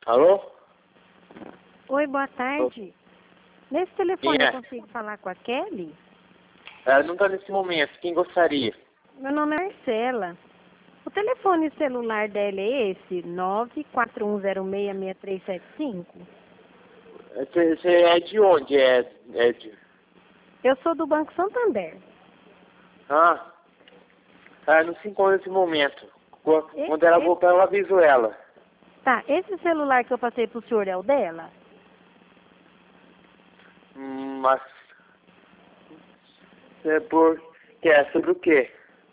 Alô? Oi, boa tarde. Nesse telefone eu consigo falar com a Kelly? Ela não está nesse momento. Quem gostaria? Meu nome é Marcela. O telefone celular dela é esse, 941066375? Você é de onde? Eu sou do Banco Santander. Não se encontra nesse momento. Quando ela voltar, eu aviso ela. Tá, esse celular que eu passei pro senhor é o dela? Mas... é sobre o quê?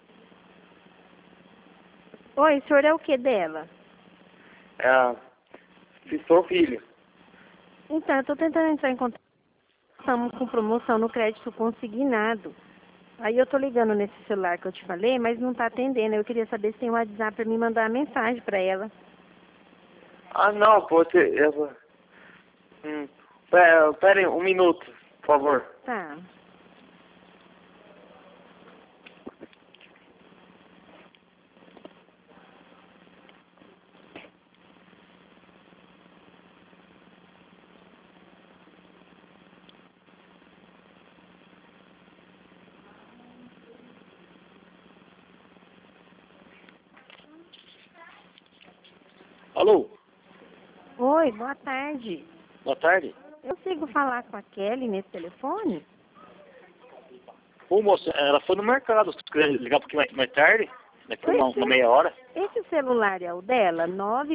Oi, o senhor é o que dela? Se sou filho. Então, eu tô tentando entrar em contato. Estamos com promoção no crédito consignado. Aí eu tô ligando nesse celular que eu te falei, mas não tá atendendo. Eu queria saber se tem um WhatsApp pra me mandar uma mensagem pra ela. Não, pode ser... Pera aí, um minuto, por favor. Tá. Alô? Oi, boa tarde. Boa tarde. Eu consigo falar com a Kelly nesse telefone? Ô, moça, ela foi no mercado. Você quer ligar um pouquinho mais tarde? Daqui uma meia hora? Esse celular é o dela?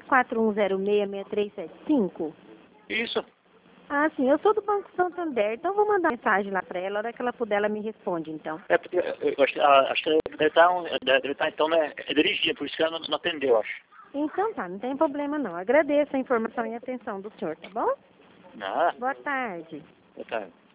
941066375? Isso. Sim, eu sou do Banco Santander, então eu vou mandar mensagem lá pra ela, a hora que ela puder ela me responde, então. Porque eu acho que deve estar então, né, dirigindo, por isso que ela não atendeu, eu acho. Então tá, não tem problema não. Agradeço a informação e a atenção do senhor, tá bom? Nada. Boa tarde. Boa tarde.